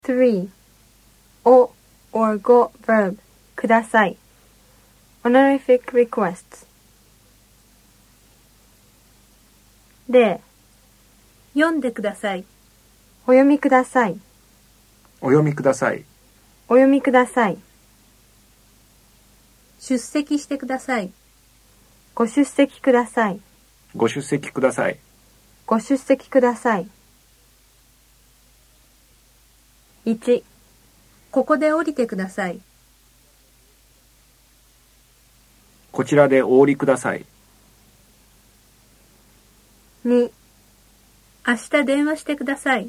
3. お or ご verb ください honorific requests で読んでください。 お読みくださいお読みください。 お読みください出席してください。 ご出席くださいご出席ください。 ご出席ください1 ここで降りてください。 こちらでお降りください。 2 明日電話してください。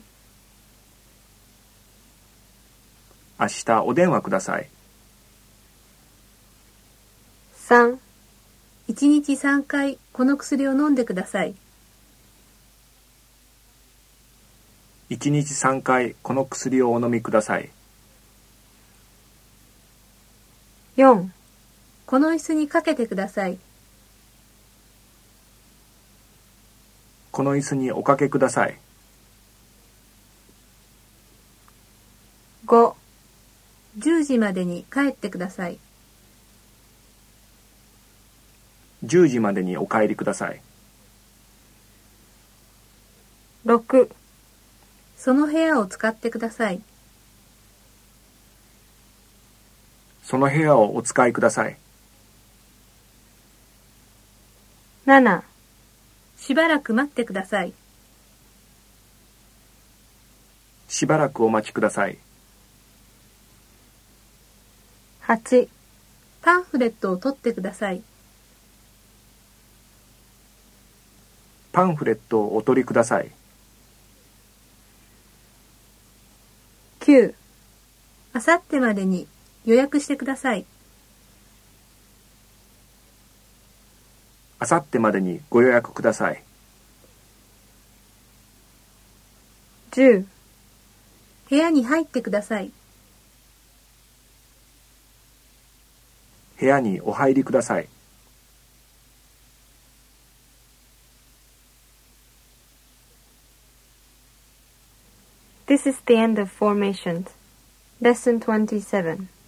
明日お電話ください。 3 1日3回この薬を飲んでください。 1日3回この薬をお飲みください。 4 この椅子にかけてください。 この椅子におかけください。 5 10時までに帰ってください。 10時までにお帰りください。 6 その部屋を使ってください。 その部屋をお使いください。 7 しばらく待ってください。 しばらくお待ちください。 8 パンフレットを取ってください。 パンフレットをお取りください。 9 あさってまでに予約してください。 あさってまでにご予約ください。 10 部屋に入ってください。 部屋にお入りください。 This is the end of formations. Lesson 27